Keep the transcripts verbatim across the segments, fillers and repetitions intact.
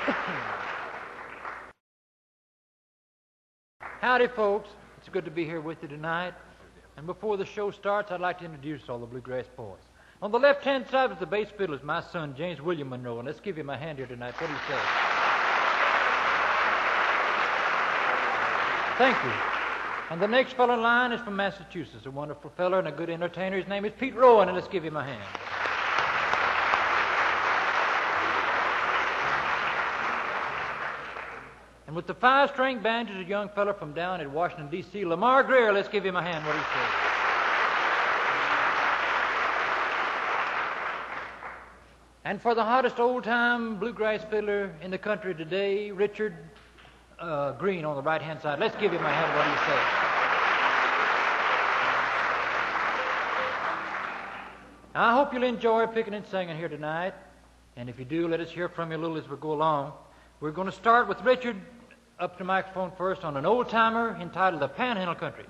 Howdy, folks. It's good to be here with you tonight. And before the show starts, I'd like to introduce all the Bluegrass Boys. On the left-hand side of the bass fiddle is my son, James William Monroe, and let's give him a hand here tonight. What do you say? Thank you. And the next fellow in line is from Massachusetts, a wonderful fellow and a good entertainer. His name is Pete Rowan, and let's give him a hand. And with the five-string band is a young fellow from down at Washington, D C, Lamar Greer. Let's give him a hand. What do you say? And for the hottest old-time bluegrass fiddler in the country today, Richard uh, Green on the right-hand side. Let's give him a hand. What do you say? I hope you'll enjoy picking and singing here tonight. And if you do, let us hear from you a little as we go along. We're going to start with Richard up to the microphone first on an old-timer entitled The Panhandle Country.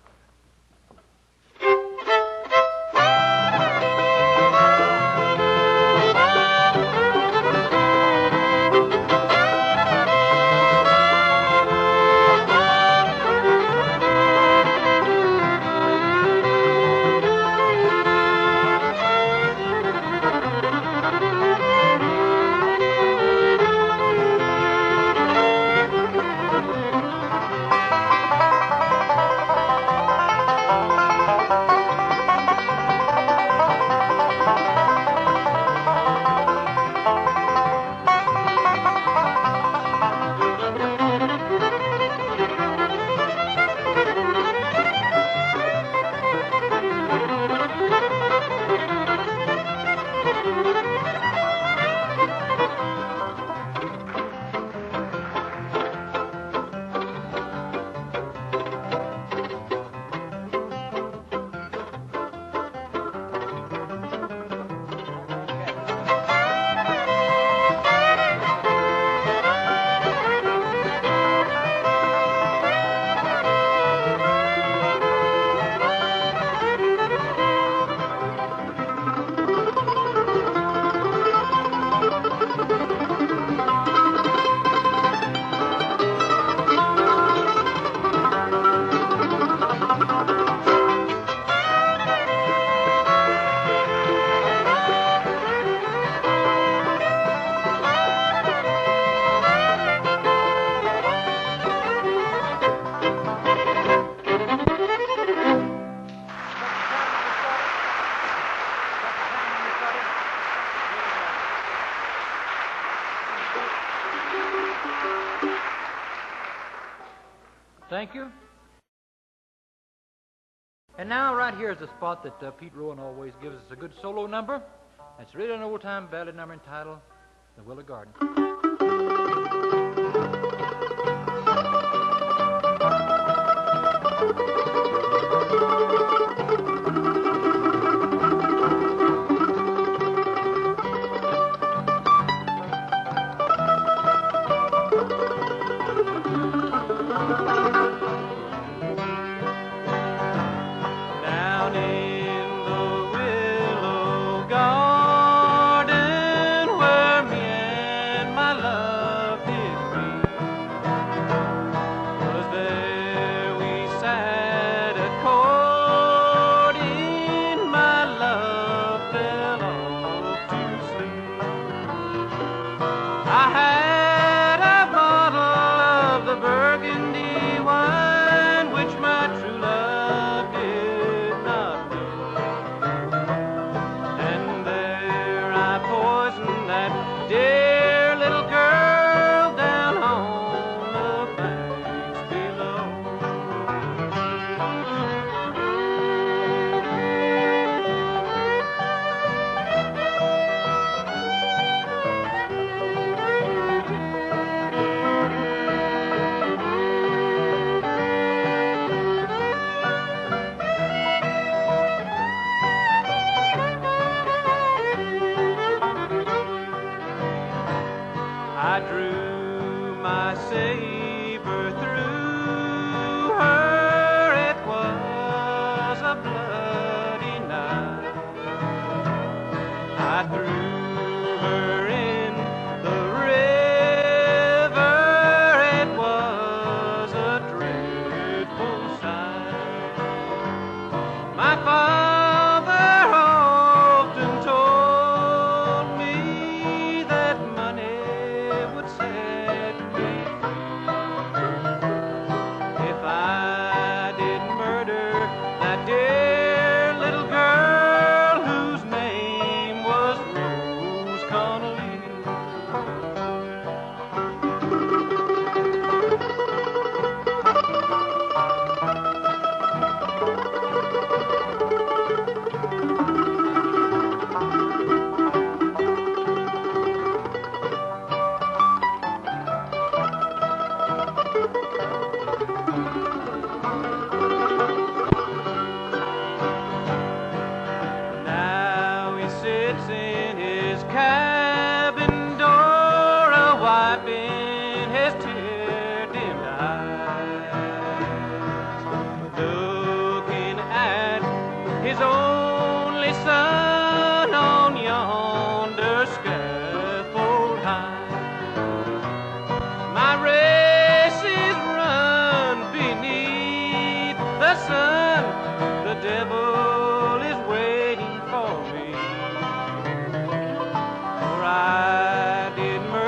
Thank you. And now, right here is the spot that uh, Pete Rowan always gives us a good solo number. It's really an old-time ballad number entitled The Willow Garden. I threw her in the red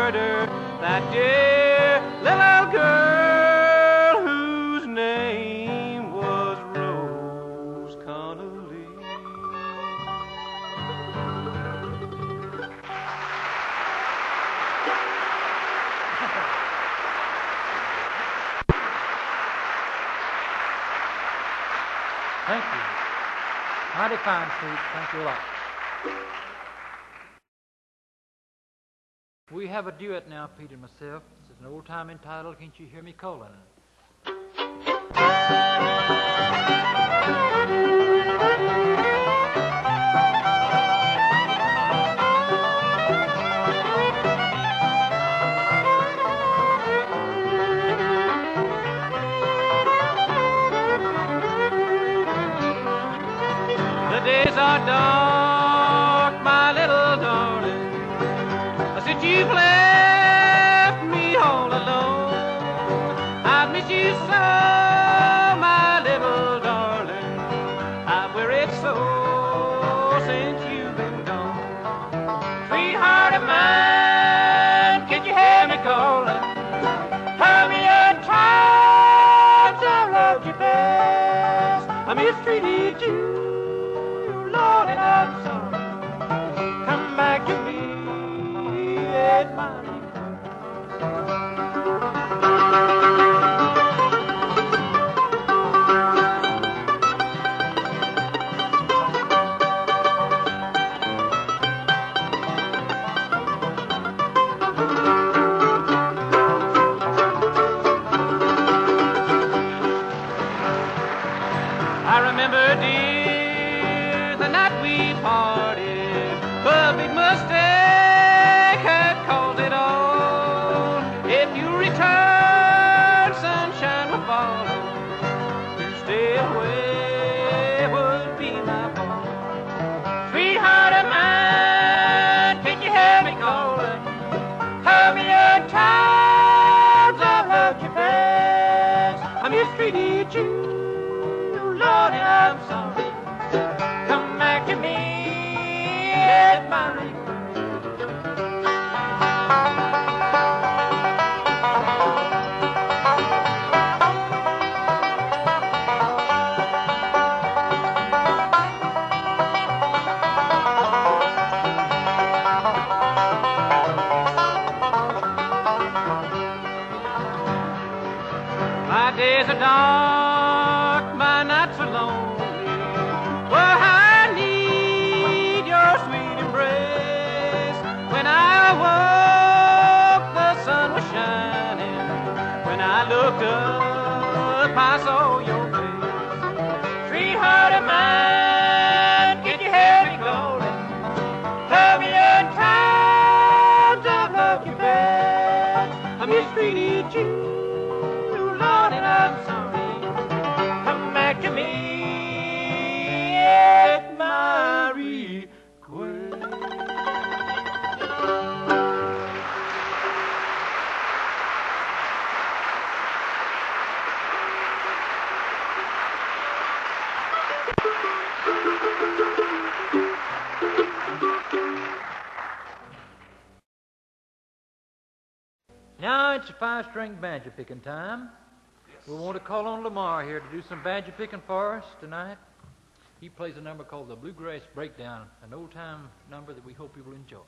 murder that dear little girl whose name was Rose Connolly. Thank you. Mighty fine, Pete. Thank you a lot. We have a duet now, Pete and myself. This is an old time entitled Can't You Hear Me Calling? The days are dark, my little darling, since you've left me all alone. I miss you so, my little darling. I've worried so since you've been gone. Sweetheart of mine, can you hear me calling? How many times I loved you best. I mistreated you, Lord, and I'm sorry. Come back to me. I remember, dear, the night we parted, a big mistake had caused it all. If you return, sunshine will follow. To stay away would be my fault. Sweetheart of mine, can you hear me calling? How many times I've loved you best. I mistreated you, Lord, and I'm sorry. Come back to me at my request. My days are dark, my nights are lonely. Oh, I need your sweet embrace. When I woke, the sun was shining. When I looked up, I saw your face. Sweetheart of mine, can you hear me calling? How many times I've loved you best. I mistreated you, Lord, and I'm sorry. Come back to me at my request. Now it's a five-string banjo picking time. We want to call on Lamar here to do some banjo picking for us tonight. He plays a number called the Bluegrass Breakdown, an old-time number that we hope you will enjoy.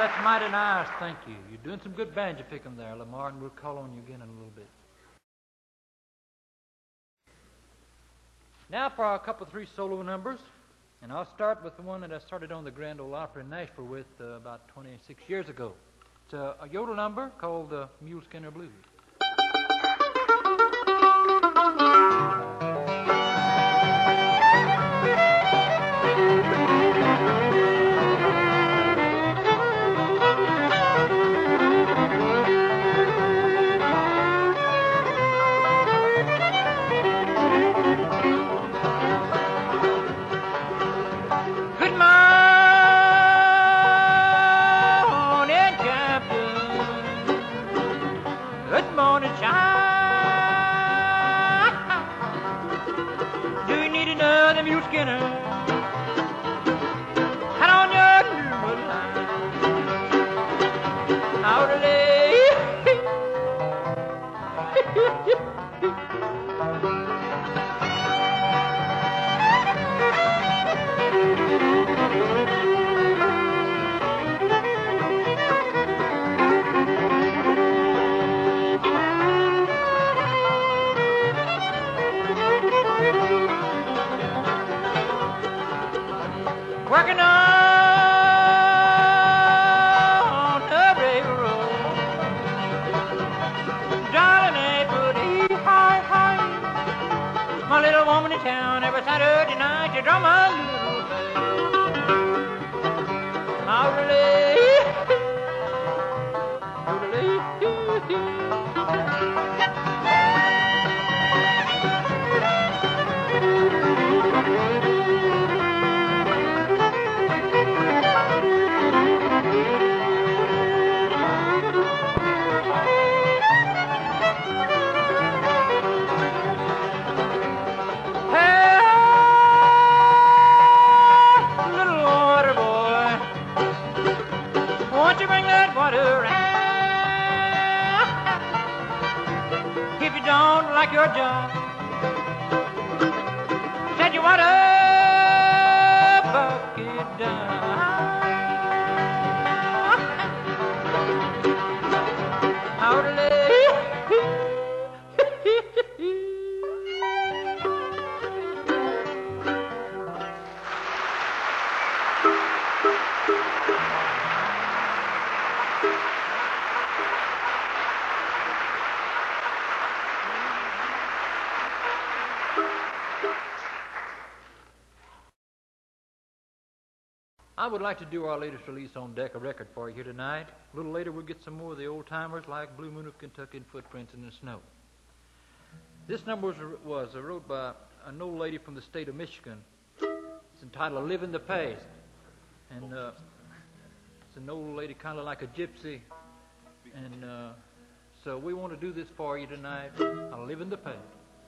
that's mighty nice. Thank you. You're doing some good banjo picking there, Lamar, and we'll call on you again in a little bit. Now for our couple three solo numbers, and I'll start with the one that I started on the Grand Ole Opry in Nashville with uh, about twenty-six years ago. It's a, a yodel number called the uh, Mule Skinner Blues. Working on the railroad, darling, ain't but a high, high. My little woman in town every Saturday night, you draw my little face. I'll relate. If you don't like your job, set your water bucket down. Out of I would like to do our latest release on Decca Record for you here tonight. A little later we'll get some more of the old timers like Blue Moon of Kentucky and Footprints in the Snow. This number was, was uh, wrote by an old lady from the state of Michigan. It's entitled Live in the Past. And uh, it's an old lady kind of like a gypsy. And uh, so we want to do this for you tonight. I live in the past.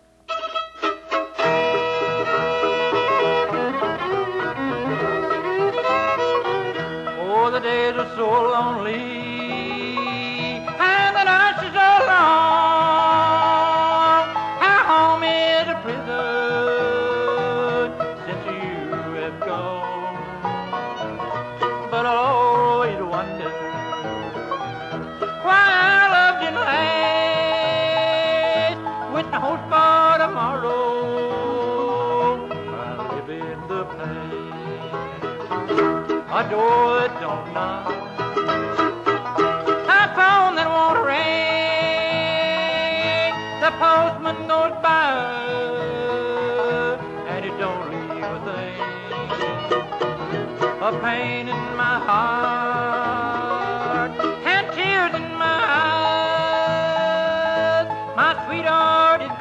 Oh, the days are so lonely, and the nights are so long. Our home is a prison since you have gone. But I'll always wonder why our love didn't last. With no hope for tomorrow, I live in the past. A door that don't knock, a phone that won't ring. The postman goes by, and it don't leave a thing. A pain in my heart, and tears in my eyes. My sweetheart is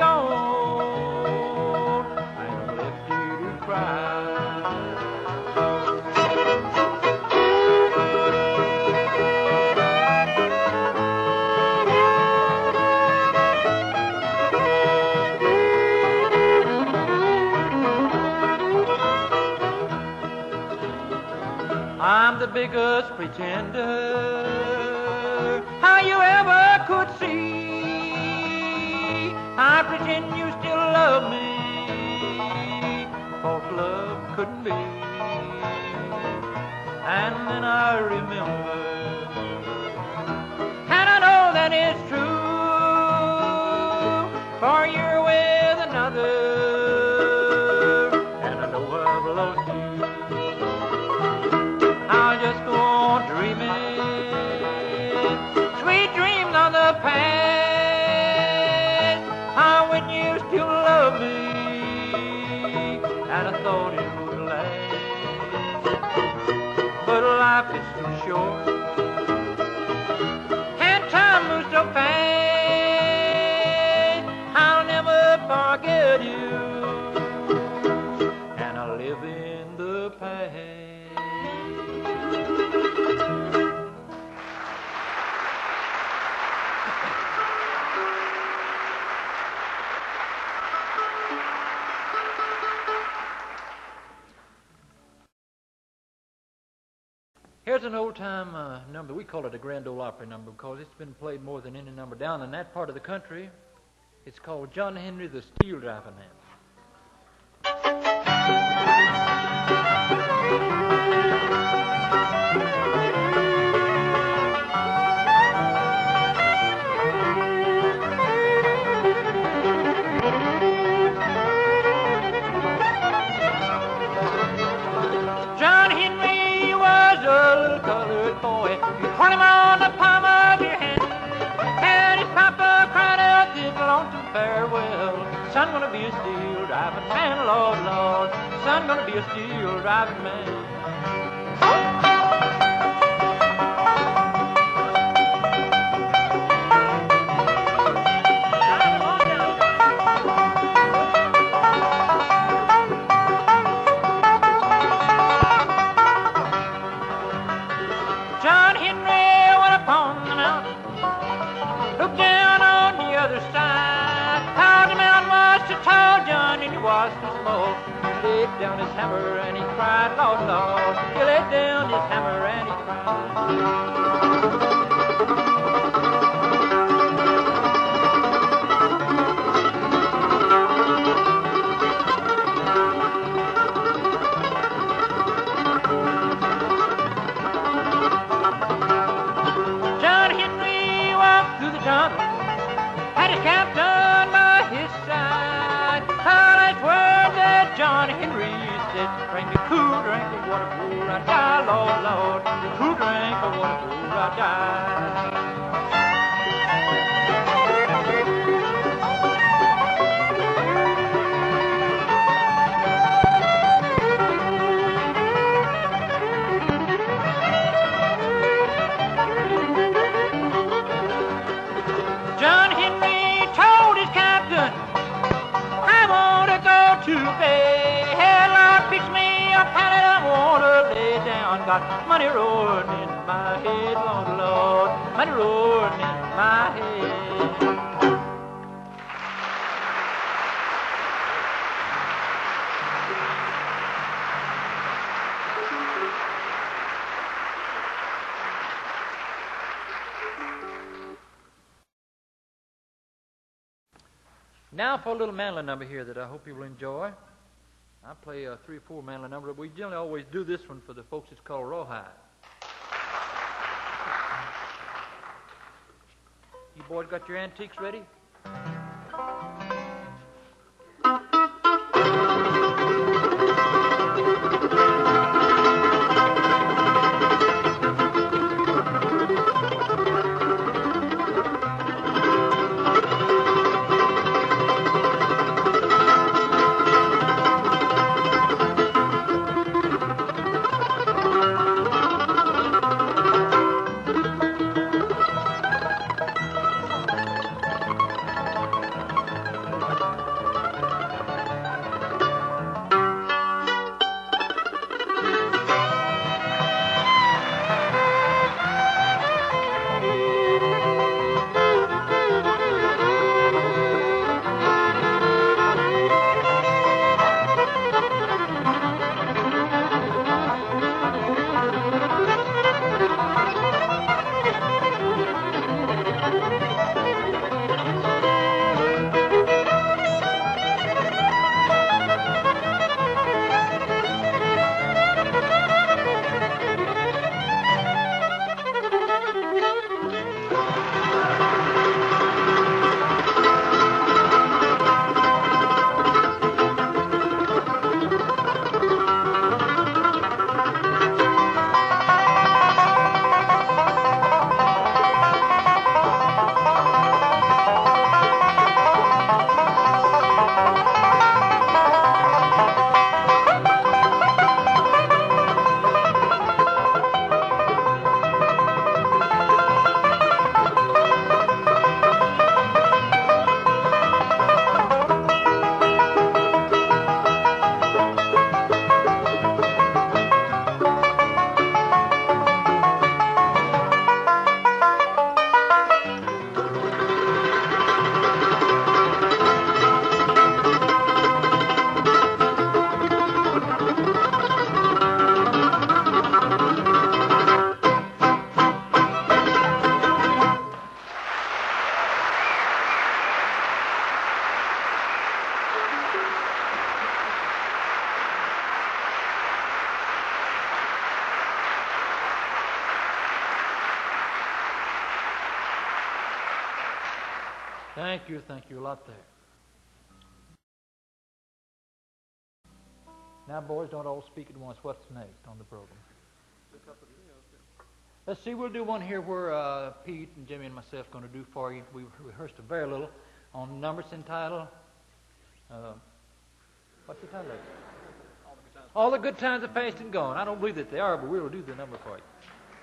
gone, and I'm left here to cry. I'm the biggest pretender how you ever could see. I pretend you still love me, false love couldn't be. And then I remember and it's true, for you're with another, and I know I've lost you. I'll just go on dreaming, sweet dreams of the past, how when you still love me, and I thought it would last. But life is too short, and time moves so fast, I'll never forget you, and I live in the past. Here's an old-time uh, number. We call it a Grand Ole Opry number because it's been played more than any number down in that part of the country. It's called John Henry, the Steel Driving Man. John Henry was a little colored boy. You hold him on the palm of your hand, and his papa cried out his lonesome farewell. Son, gonna be a steel driving man, Lord, Lord. Son, gonna be a steel driving man. John Henry went upon the mountain, looked down on the other side. How the mountain was so tall, John Henry was so small. He laid down his hammer and he cried, Lord, Lord. He laid down his hammer and he cried. Had his captain by his side. How nice word that John Henry said, bring me cool drink of water before I die, Lord, Lord. Cool drink of water before I die. To bed, Lord, fix me a pallet I wanna lay down. Got money roaring in my head, Lord, Lord, money roaring in my head. Now for a little mandolin number here that I hope you will enjoy. I play a three or four mandolin number, but we generally always do this one for the folks. It's called Rawhide. You boys got your antiques ready? Thank you, thank you a lot there. Now, boys, don't all speak at once. What's next on the program? Let's see, we'll do one here where uh, Pete and Jimmy and myself are going to do for you. We rehearsed a very little on numbers entitled, uh, what's the title of it? All the good times are past and gone. I don't believe that they are, but we'll do the number for you.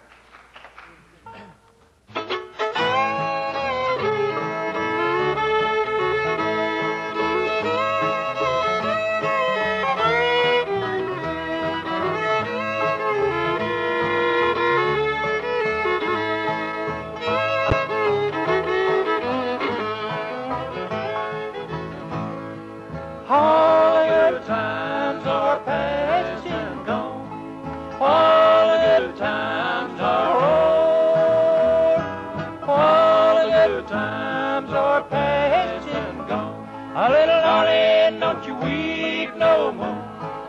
All the good times are past and gone. All the good times are o'er. All the good times are past and gone. A little darling, don't you weep no more.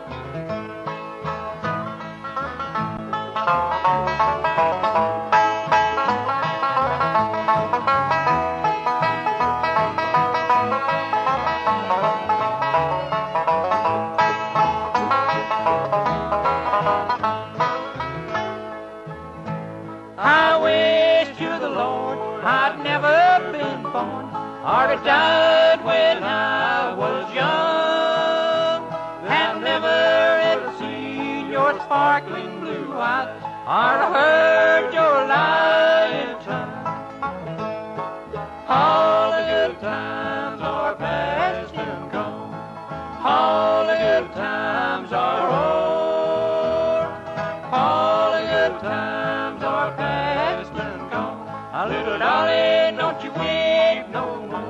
I wish to the Lord I'd never been born, or had died when I was young, and never ever seen your sparkling blue eyes, or heard your lying tongue. All the good times are past and gone. All the good times are o'er. All the good times are past and gone. A little darling, don't you weep no more.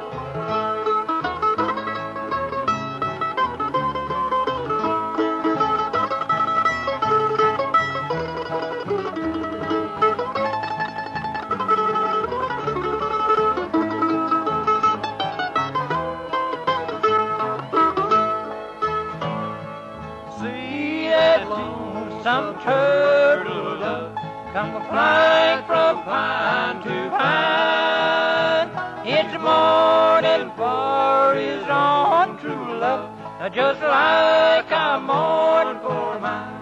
See that lonesome turtle dove come flying from pine to pine. It's morning for his own true love, just like I mourn for mine.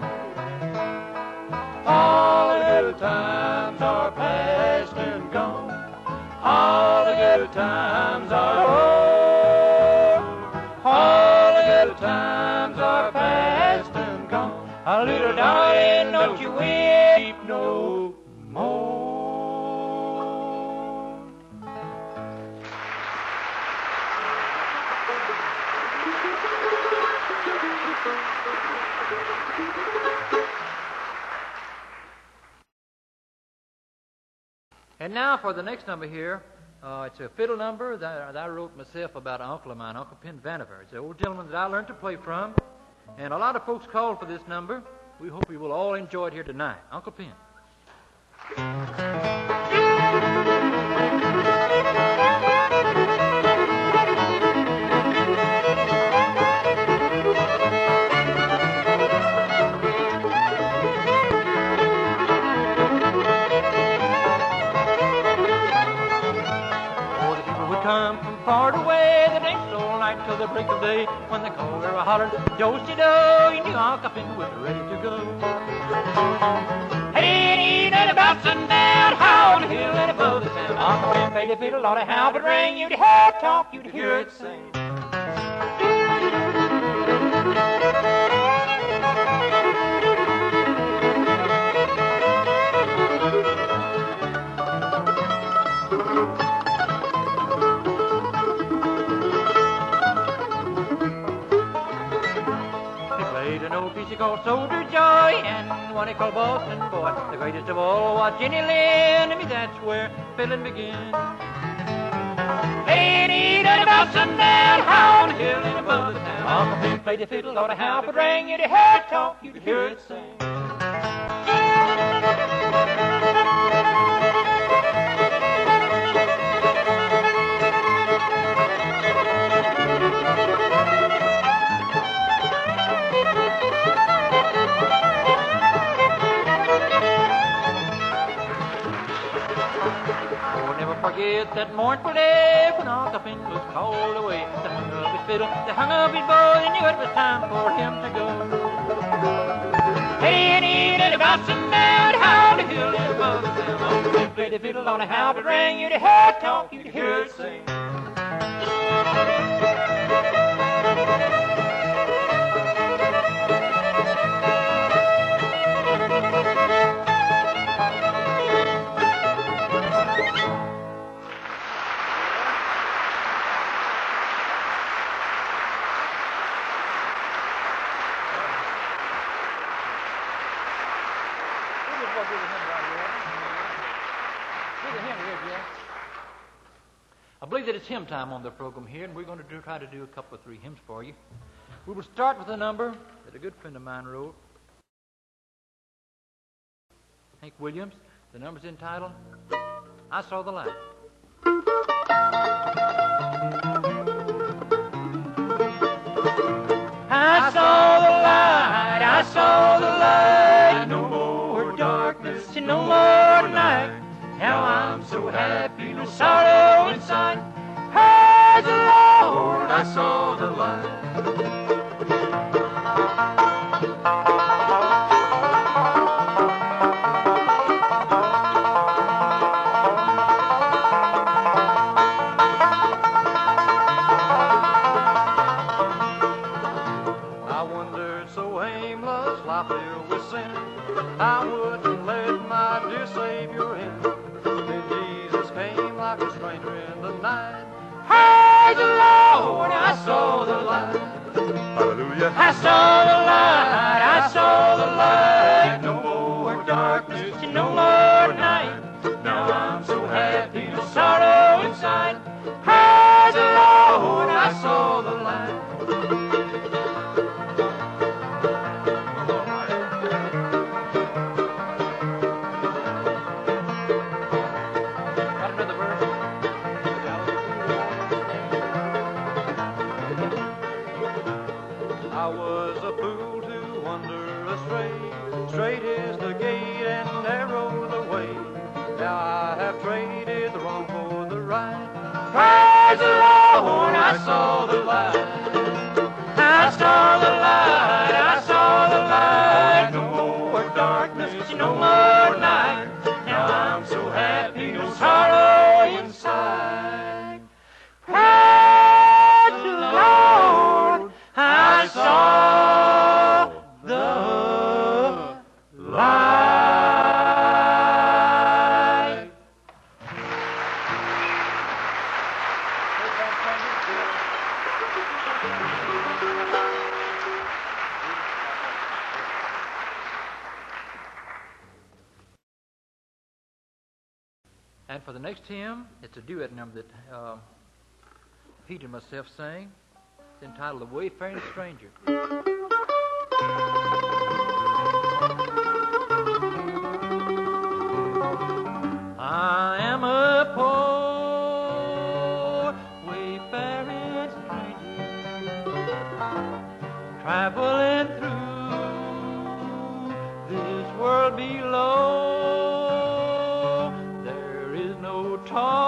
All the good times are past and gone. All the good times are o'er. All the good times are past and gone. A little darling, don't you weep no more. And now for the next number here. Uh, it's a fiddle number that, that I wrote myself about an uncle of mine, Uncle Penn Vaniver. It's an old gentleman that I learned to play from. And a lot of folks called for this number. We hope you will all enjoy it here tonight. Uncle Penn. Come from far away, they danced all night till the break of day. When the cold river hollered, do-si-do, you knew Uncle Penn was ready to go. Hey, and about sundown, high on the hill and above the town, Uncle Penn played the fiddle, Lord, how it rang. You'd hear it talk, you'd hear it sing. An old piece he called Soldier Joy, and one he called Boston Boy. The greatest of all was Jenny Lind, and me that's where fiddling began. Lady, that about sundown, high on the hill and above the town, Uncle Penn played the fiddle, Lord, how it rang. You'd hear it talk, you'd hear it sing. Forget with that mournful day when all the wind was called away. They hung up his fiddle, they hung up his bow, they knew it was time for him to go. Hey, and in and bouncing down how the hill is above the sound. They played the fiddle on a how it rang, you'd hear it talk, you'd hear it sing. I believe that it's hymn time on the program here, and we're going to do, try to do a couple of three hymns for you. We will start with a number that a good friend of mine wrote, Hank Williams. The number's entitled, I Saw the Light. I saw the light, I saw the light, no more darkness, no more night. Now I'm so happy, no sorrow inside. Praise the Lord, I saw the light. I wandered so aimless, life filled with sin, I wouldn't let my dear Savior in. Like a stranger in the night. Praise the Lord, I saw the light. Hallelujah. I saw the light, I saw the light. No more darkness, no more night. Now I'm so happy, no sorrow inside. Praise the Lord, I saw the light. Straight is the gate and narrow the way. Now I have traded the wrong for the right. Praise the Lord, I saw the light. I saw the light, I saw the light. No more darkness, no more night. Now I'm so happy, no sorrow inside. Praise the Lord, I saw the light. And for the next hymn, it's a duet number that uh, Pete and myself sang. It's entitled The Wayfaring Stranger. I am a poor wayfaring stranger, traveling through this world below. There is no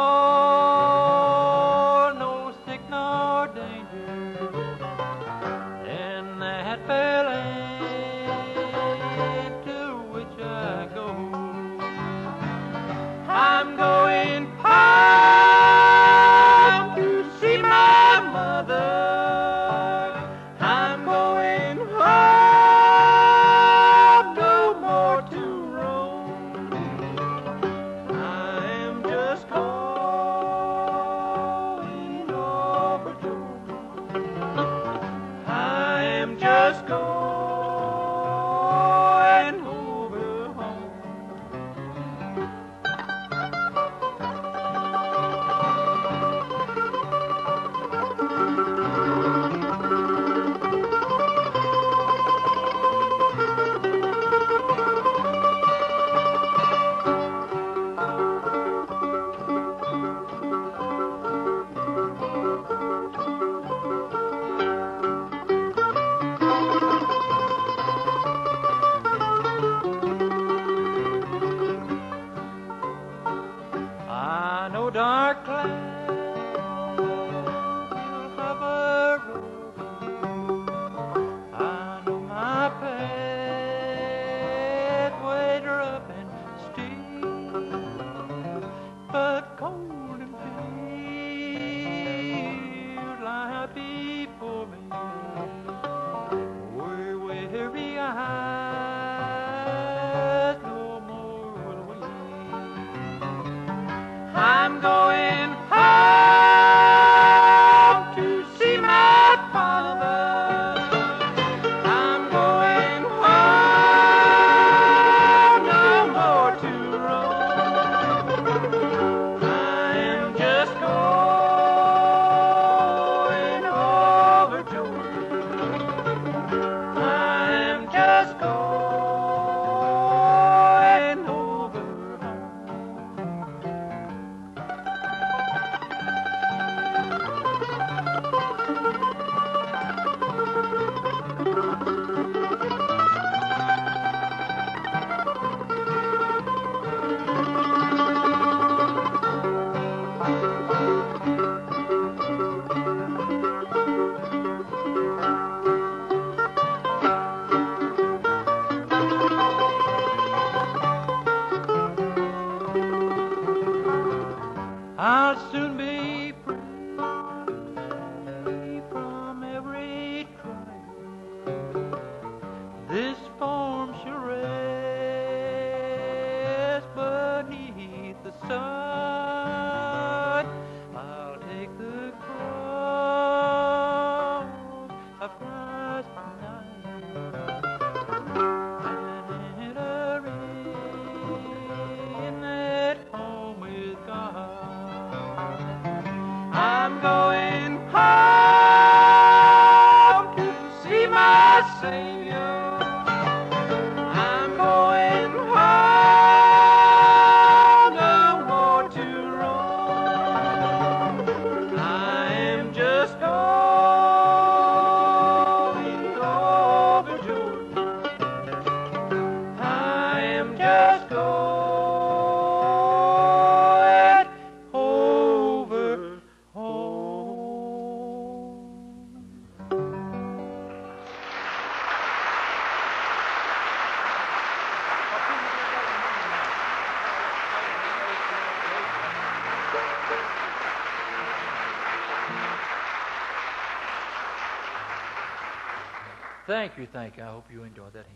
toil, no sick nor danger in that fair land to which I go. I'm going home to see my mother. I'm going my Savior. I'm going home, no more to roam. I am just going over Jordan. I am just going over home. Thank you, thank you. I hope you enjoyed that hymn.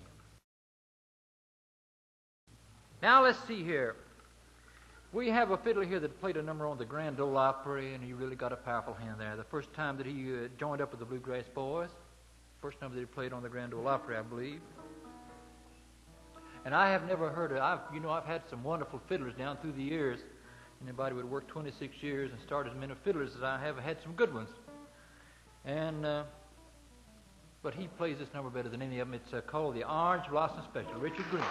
Now let's see here. We have a fiddler here that played a number on the Grand Ole Opry, and he really got a powerful hand there. The first time that he uh, joined up with the Bluegrass Boys, first number that he played on the Grand Ole Opry, I believe. And I have never heard of, I've, you know, I've had some wonderful fiddlers down through the years. Anybody would work twenty-six years and start as many fiddlers as I have had some good ones. And, uh, but he plays this number better than any of them. It's uh, called the Orange Blossom Special, Richard Green.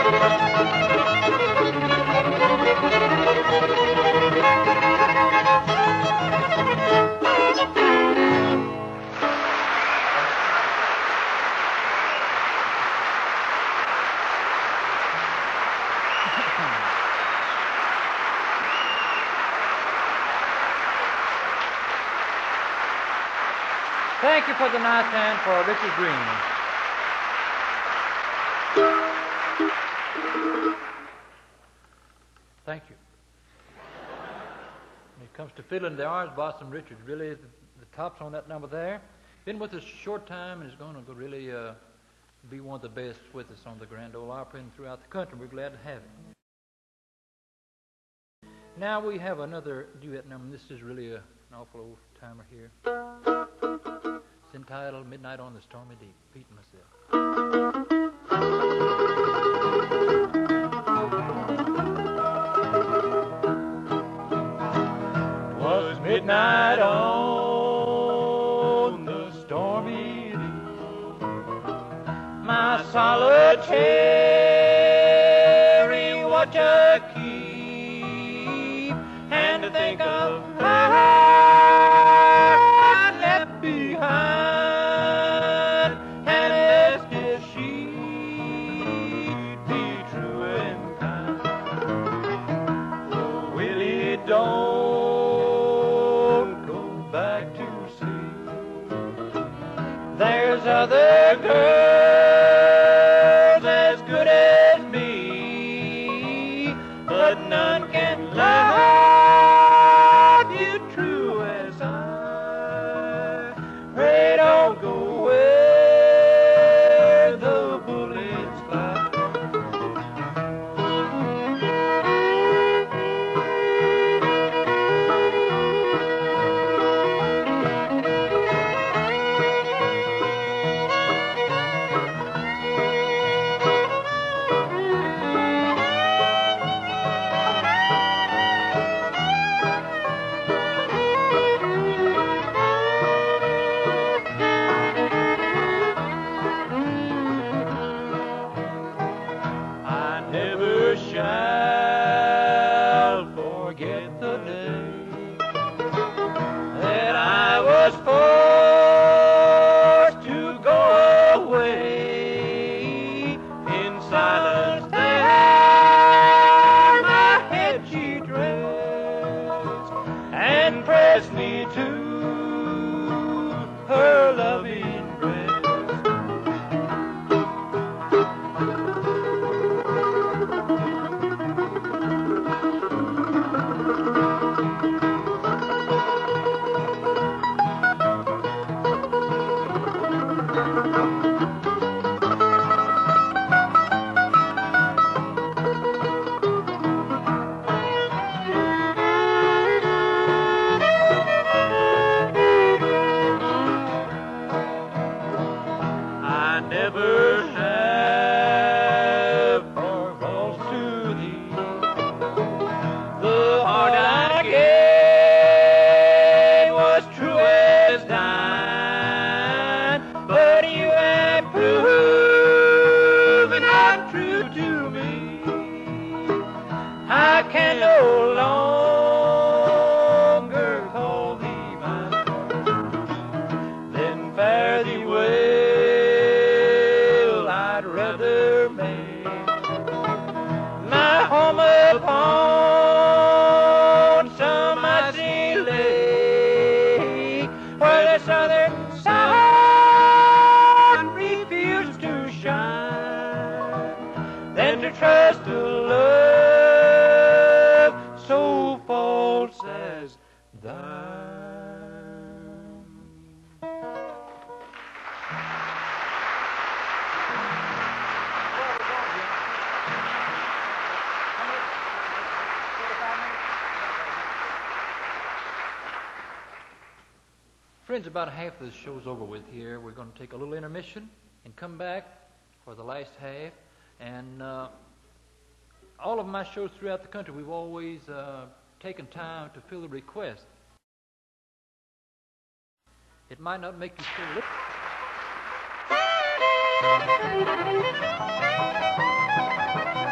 Thank you for the nice hand for Richard Green. Thank you. When it comes to fiddling the Orange Blossom, Richard really is the, the tops on that number there. Been with us a short time and is going to really uh, be one of the best with us on the Grand Ole Opry and throughout the country. We're glad to have him. Now we have another duet number. This is really a, an awful old timer here. It's entitled Midnight on the Stormy Deep. Pete and myself. Was midnight on the stormy deep, my solitary watch I keep, and to think of her I left behind, and asked if she'd be true and kind. Oh, Willie, don't go back to sea. There's other girls as good as me, but none can love you true as I. Pray don't go where the bullets fly. Shall forget the day that I was forced to go away. In silence there my head she dressed and pressed me to her loving breast. I never have for false to thee. The heart I gave was true as thine, but you have proven not true to me. I can no longer call thee mine. Then fare thee well. I'd rather make my home upon some icy lake where the southern sun refused to shine, than to trust a love so false as thine. Friends, about half of the show's over with here. We're going to take a little intermission and come back for the last half. And uh, all of my shows throughout the country, we've always uh, taken time to fill the request. It might not make you feel lip.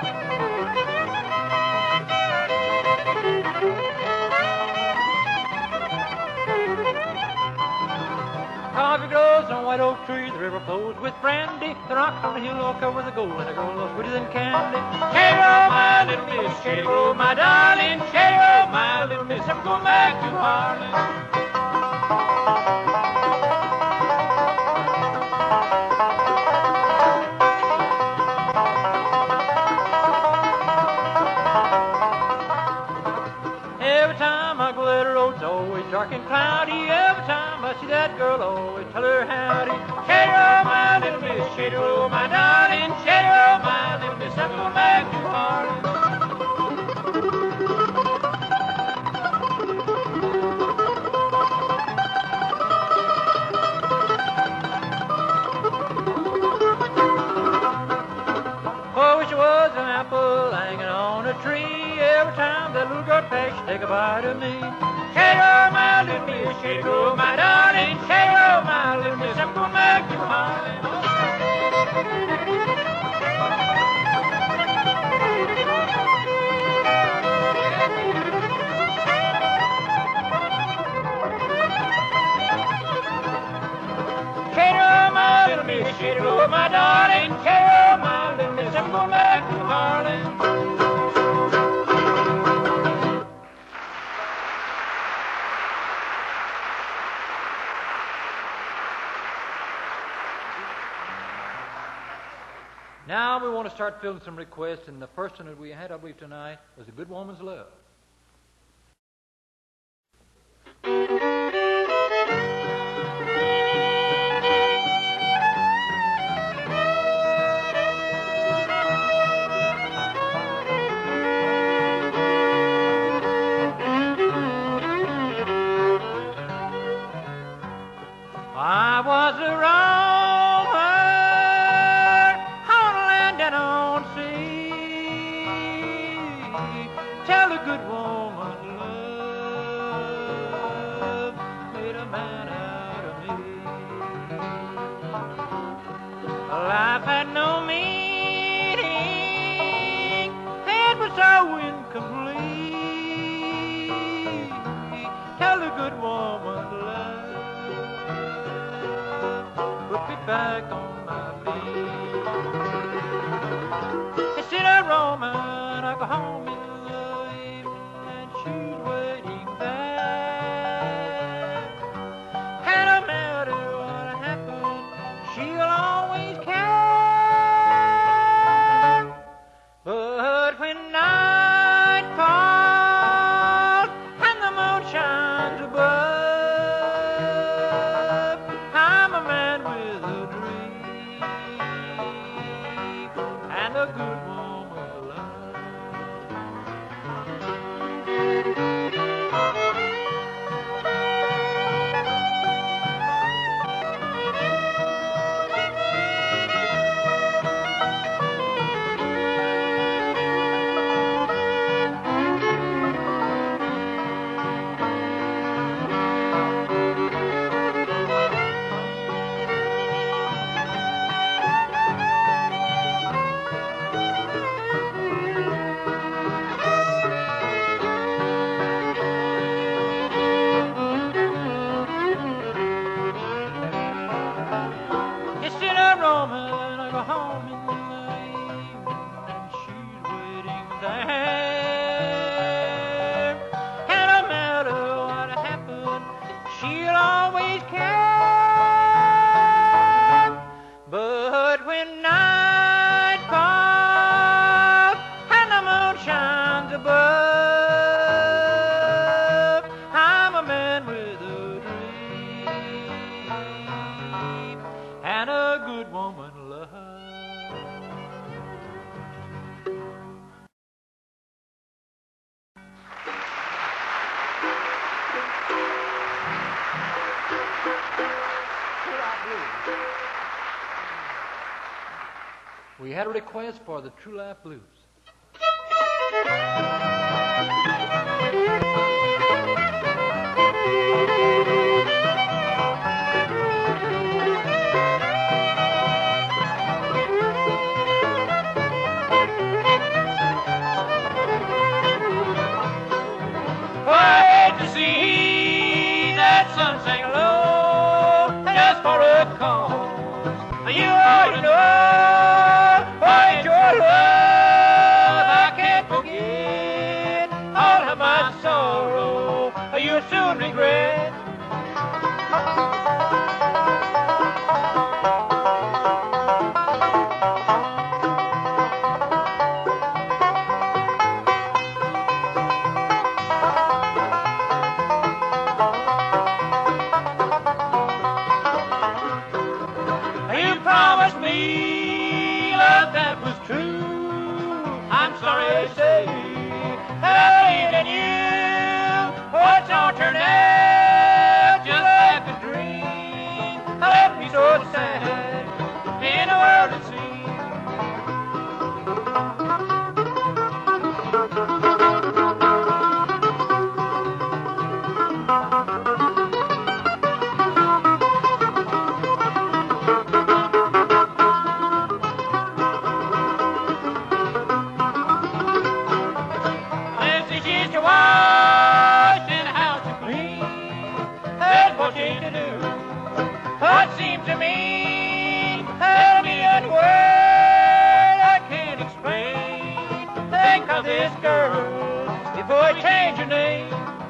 covered with gold, and a girl no sweeter than candy. Shady roll, my little miss, shady roll, my darling, shady roll, my little miss, I'm going back to Harlan. Every time I go that road's always dark and cloudy. Every time I see that girl, always tell her howdy. Shady roll, my little miss, shady roll, my darling, shady roll, my little miss, I'm going back to Harlan. Oh, wish there was an apple hanging on a tree. Every time that little girl passed, she take a bite of me. Shady roll, my little miss, shady roll, my darling, shady roll, my little miss, I'm going back to Harlan. Shady roll, my little miss, shady roll, my darling, shady roll, my little miss, I'm going back to Harlan. Now we want to start filling some requests, and the first one that we had, I believe, tonight was A Good Woman's Love. I was a rover on land and on sea. Tell a good woman love made a man out of me. Life had no meaning, it was so incomplete. Tell a good woman love put me back on my feet. Instead of roaming, I go home in the evening, and she's waiting there. And no matter what happens, she'll always care. But when night falls and the moon shines above, I'm a man with a dream and a good woman love. Instead of roaming, I go home in the evening, and she's waiting there. And no matter what happens, she'll always care. But when night falls and the moon shines above, I'm a man with a dream and a good woman love. We had a request for the True Life Blues. Glad to see that sun sing low, just for a cause. You ought to know I'm sorry to say that leaving you, what's all turned out just like a dream. I left me so sad in a world it seems. This girl, before you change your name.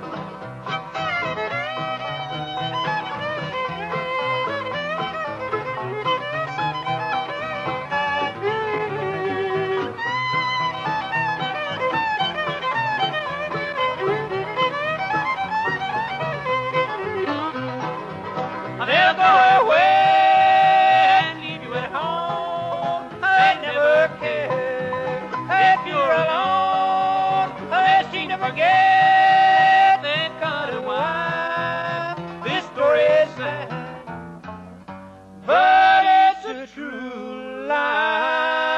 I'll never go away and leave you at home. I never care if you're alone. Forget that kind of wife. This story is sad, but it's a true lie.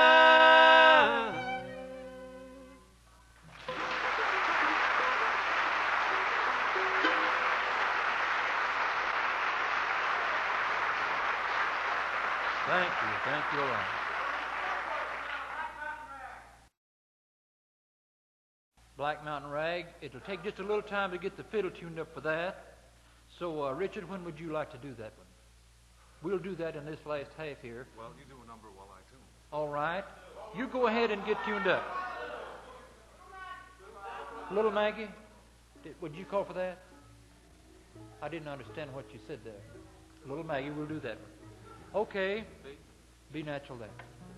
Thank you, thank you a lot. Black Mountain Rag. It'll take just a little time to get the fiddle tuned up for that. So, uh, Richard, when would you like to do that one? We'll do that in this last half here. Well, you do a number while I tune. All right. You go ahead and get tuned up. Little Maggie, did, would you call for that? I didn't understand what you said there. Little Maggie, we'll do that one. Okay. Be natural there.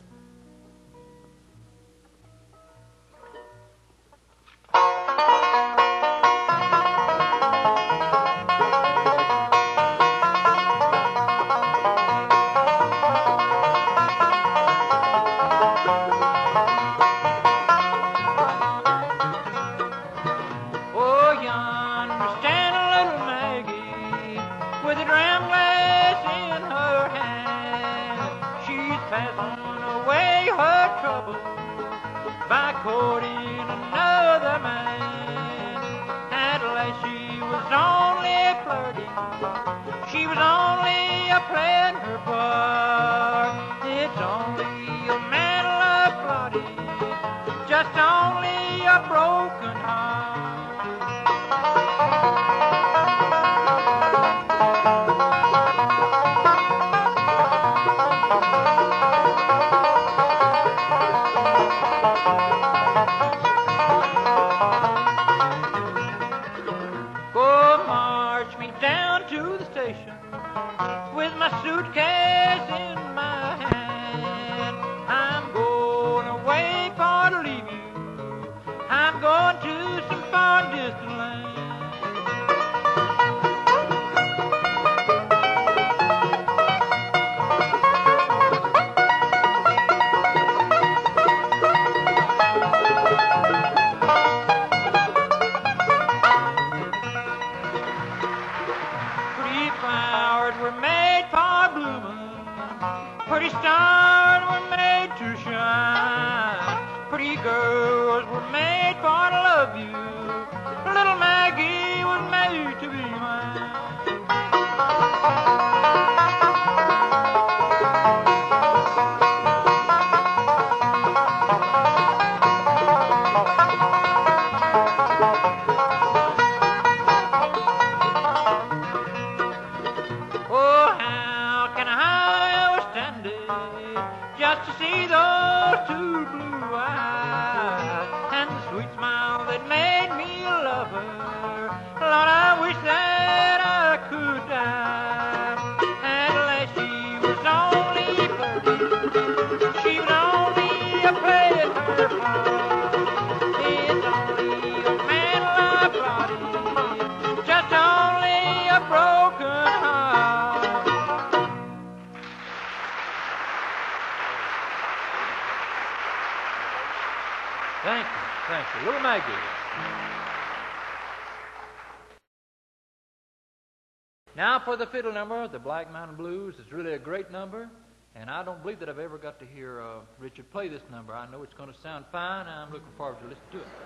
By courting another man. At last she was only flirting, she was only a playing her part. It's only a man love plotting, just only a broken heart. Suitcase in my hand, I'm going away for to leave you. I'm going to some far distant land. Pretty flowers were made for blooming, pretty stars were made to shine, pretty girls were made for to love you, little Maggie was made to be mine. Just to see those two blue eyes and the sweet smile that made Thank you. Thank you. Little Maggie. Now for the fiddle number, the Black Mountain Blues. It's really a great number, and I don't believe that I've ever got to hear uh, Richard play this number. I know it's going to sound fine, and I'm looking forward to listening to it.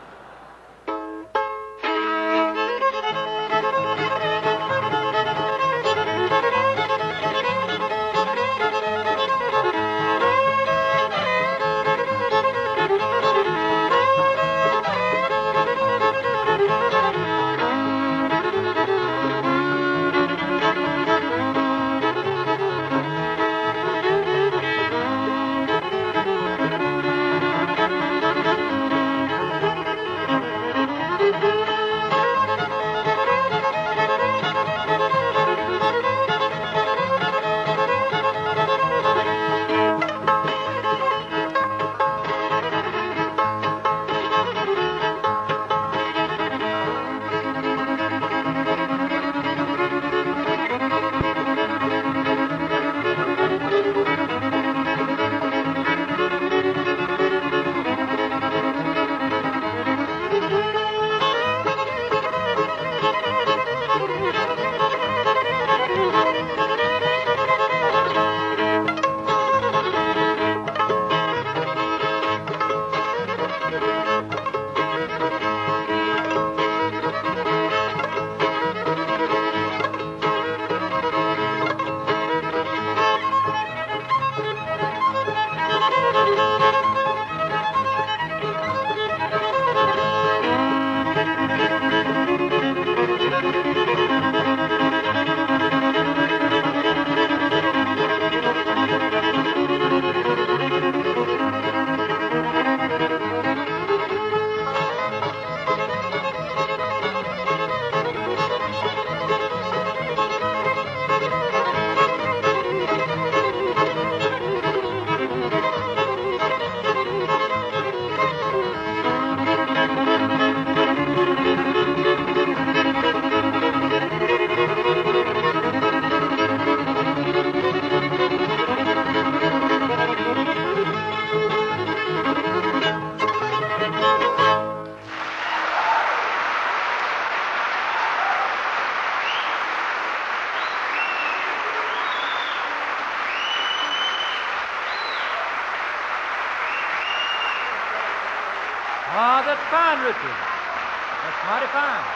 Ah, that's fine, Richard. That's mighty fine.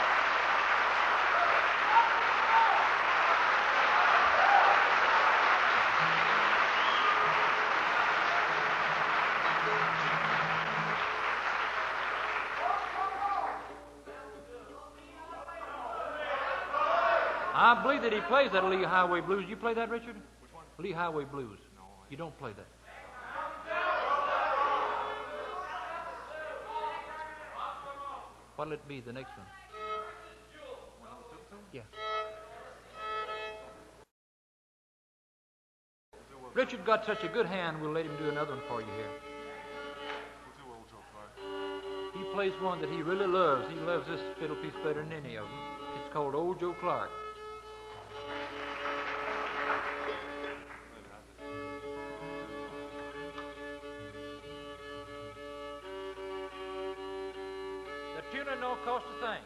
I believe that he plays that Lee Highway Blues. You play that, Richard? Which one? Lee Highway Blues. No, you don't play that. What'll it be, the next one? Yeah. Richard got such a good hand, we'll let him do another one for you here. He plays one that he really loves. He loves this fiddle piece better than any of them. It's called Old Joe Clark. The tuner don't cost a thing.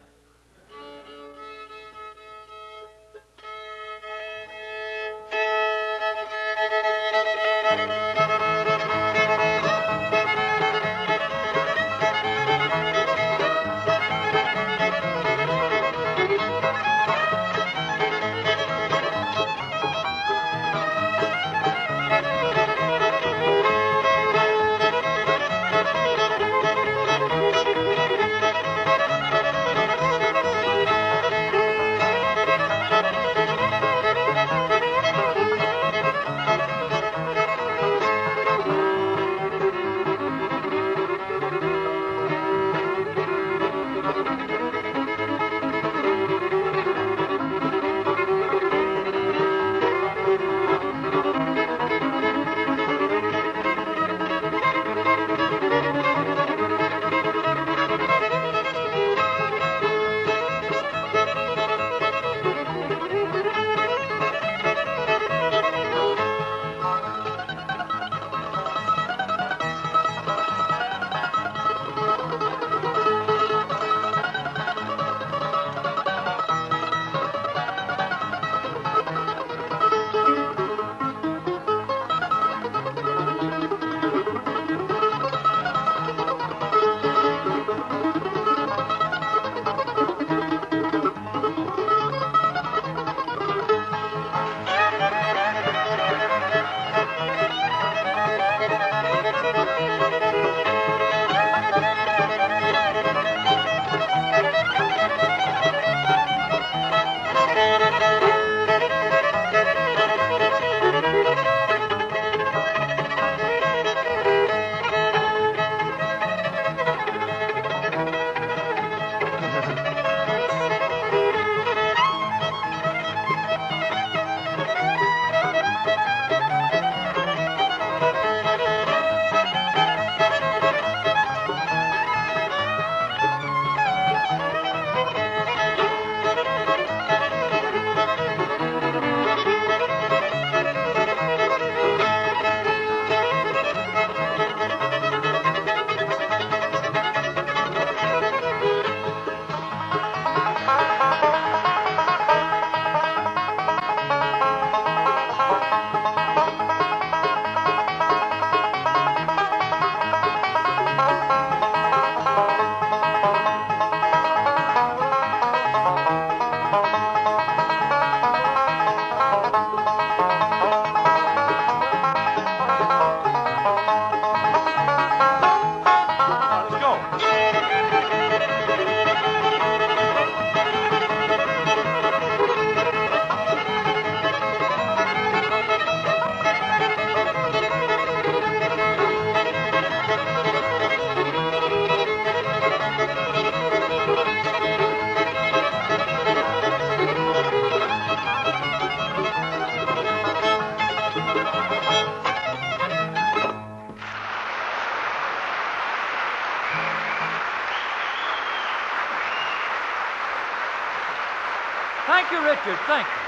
Thank you, Richard. Thank you.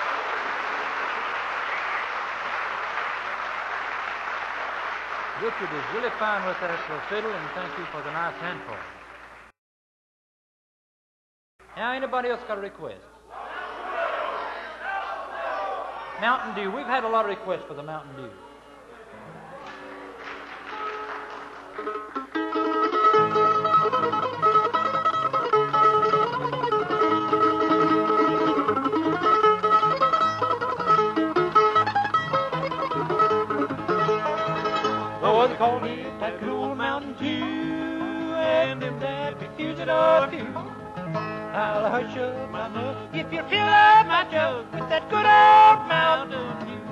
Richard is really fine with that uh, fiddle, and thank you for the nice handful. Now, anybody else got a request? Mountain Dew. We've had a lot of requests for the Mountain Dew. Oh, they call me that good old Mountain Dew, and them that refuse it all do. I'll hush up my mug if you fill up my jug with that good old Mountain Dew.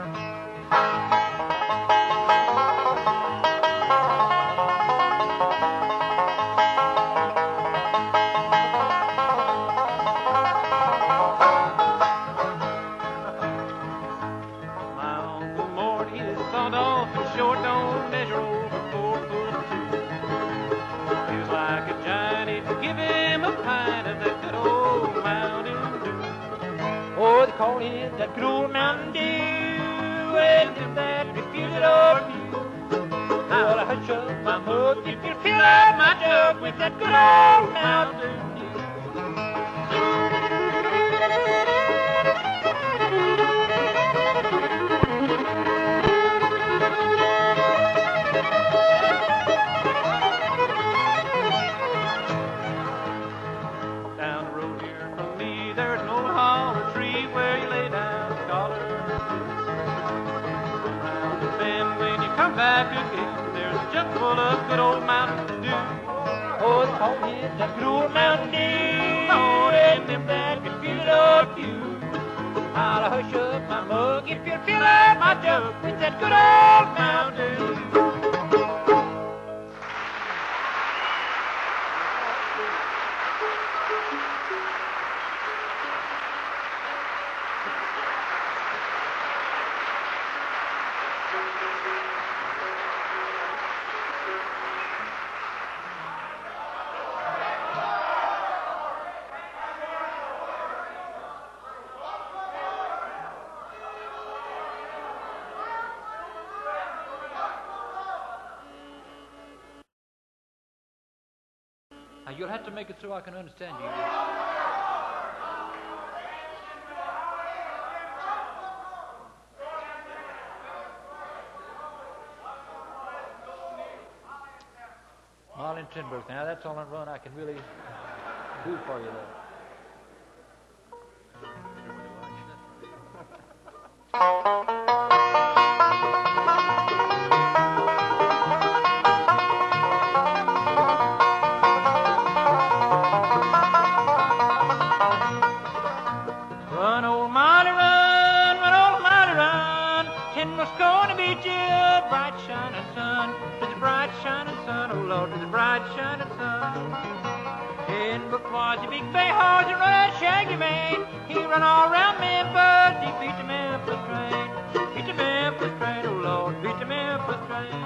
Call it that good old Mountain Dew, and if that refuse it or do, I'll hush up my mug if you fill up my jug with that good old Mountain Dew. Down the road here from me, there's an old holler tree where you lay down a collar. Come round the bend when you come back again, there's a jug full of good old Mountain Dew. Oh, they call it that good old Mountain Dew. Oh, and them that can feel it up you. I'll hush up my mug if you fill up my jug with that good old Mountain Dew. Now, you'll have to make it so I can understand you. Marlin Tinbrook. Now, that's all in run I can really do for you there. Run, old Molly, run, run, old Molly, run. Tinbrook's gonna beat you, bright shining sun, to the bright shining sun, oh Lord, to the bright shining sun. Tinbrook was a big bay horse that run a shaggy mane. He run all around Memphis, he beat the Memphis train, beat the Memphis train, oh Lord, beat the Memphis train.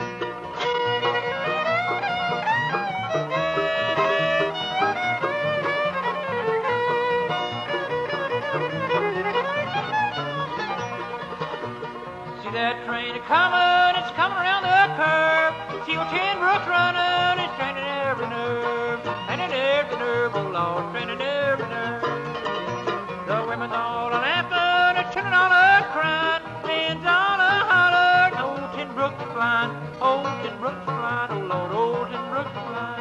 See that train a-comin', it's comin' around the curve. See old Tinbrook's runnin', it's training every nerve, training every nerve, oh Lord, training every nerve. The women's all a-laughin', they're children all a-cryin', men's all a-hollerin', old Tinbrook's flying, old Tinbrook's flying, oh Lord, old Tinbrook's flying.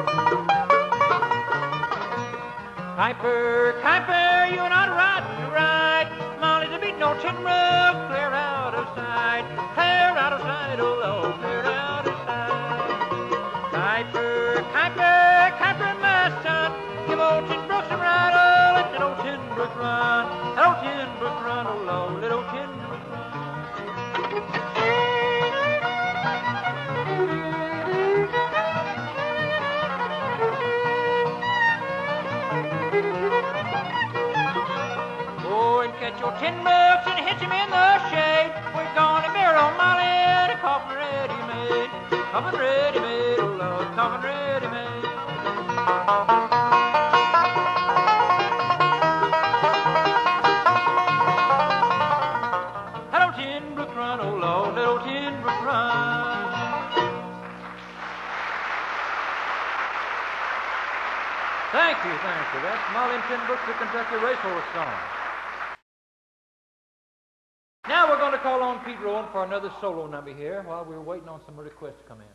Piper, Piper, you and I ride, you ride. tin roof, clear out of sight, clear out of sight, oh Lord, clear out of sight. Kuiper, Kuiper, Kuiper, my son, give old Tin Brooks a ride, oh, let that old Tin Brook run, that old Tin Brook run, oh Lord, let old Tin Brook run. Go and catch your tin bucks and hitch him in the shade. We're gonna bury old Molly in a coffin ready-made. Coffin ready-made, oh Lord, coffin ready-made. That old Tin Brook run, oh Lord, that old Tin Brook run. Thank you, thank you. That's Molly and Tin Brook, the Kentucky Racehorse song. Now we're going to call on Pete Rowan for another solo number here while we're waiting on some requests to come in.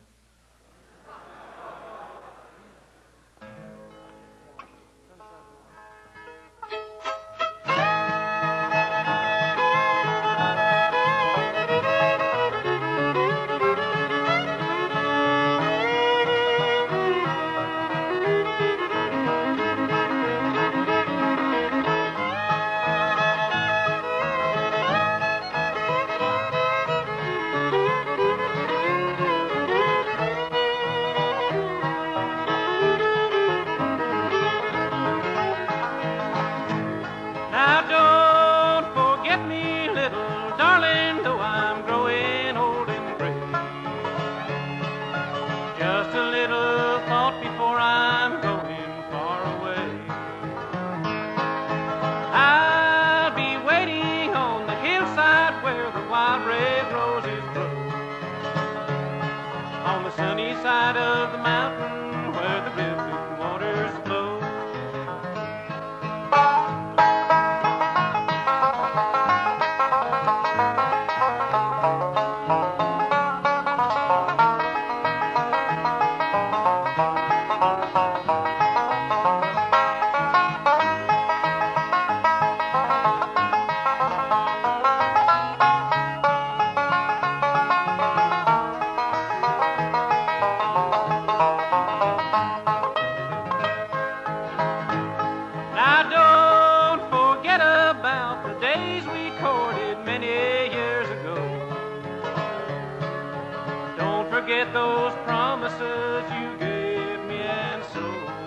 Forget those promises you gave me, and so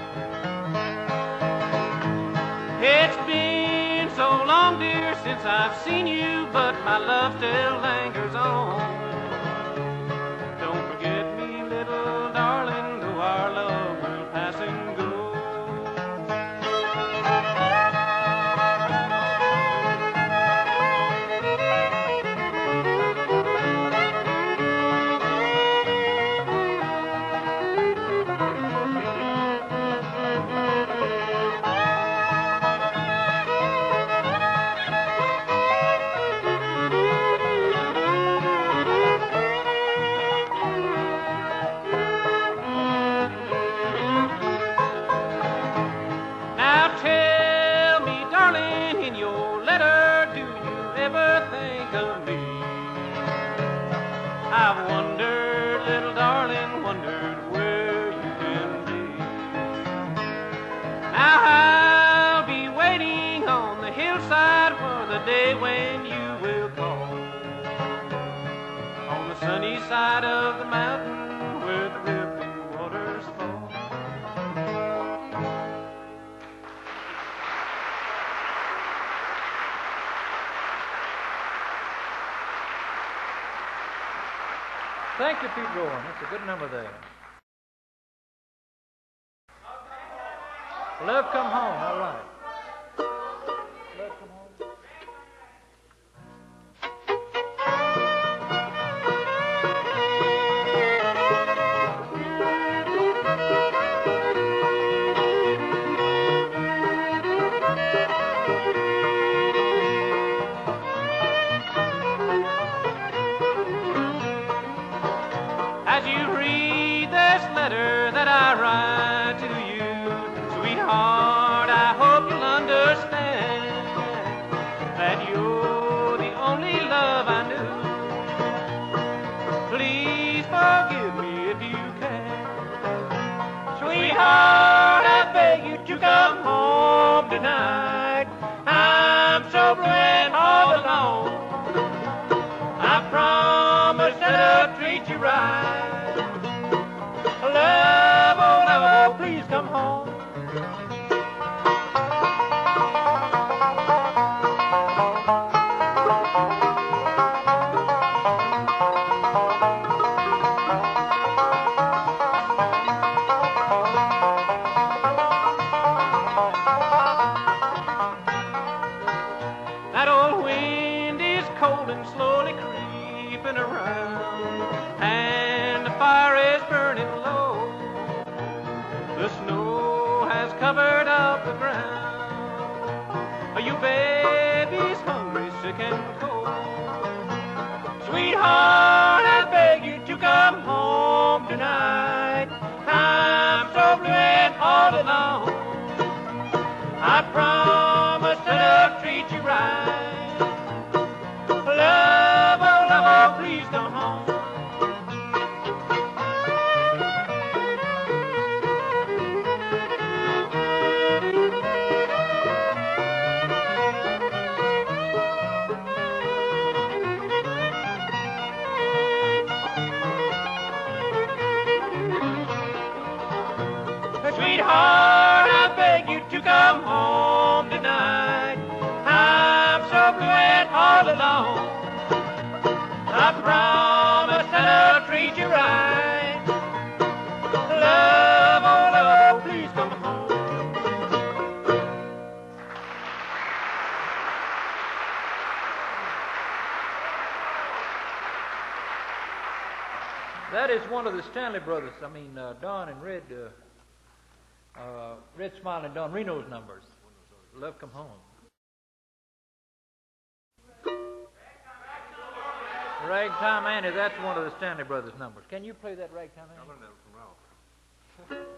it's been so long, dear, since I've seen you, but my love still lingers on. Don't forget me, little darling, though our love will pass and go. I've wondered, little darling, wondered where you can be. Now I'll be waiting on the hillside for the day when you will call. On the sunny side of the mountain where the rippling waters fall. Thank you, Pete Rowan. That's a good number there. Love Come Home, all right. Love Come Home. As you read this letter that I write to you, sweetheart, I hope you'll understand that you're the tonight. I'm so blue and all alone. I promise that I'll treat you right. Love, oh love, oh please come home. That old wind is cold and slowly creeping around, and the fire is burning low. The snow has covered up the ground. Are you baby's hungry, sick and cold? Sweetheart, I beg you to come home tonight. I'm so blue and all alone. I promise that I'll treat you right. Love, oh love, oh please come home. Sweetheart, I beg you to come home tonight. I'm so blue and all alone. I promise that I'll treat you right. Love, oh love, oh please come home. That is one of the Stanley Brothers. I mean, uh, Don and Red, uh, uh, Red Smile and Don Reno's numbers. Love Come Home. Ragtime Annie, that's one of the Stanley Brothers numbers. Can you play that Ragtime Annie? I learned that from Ralph.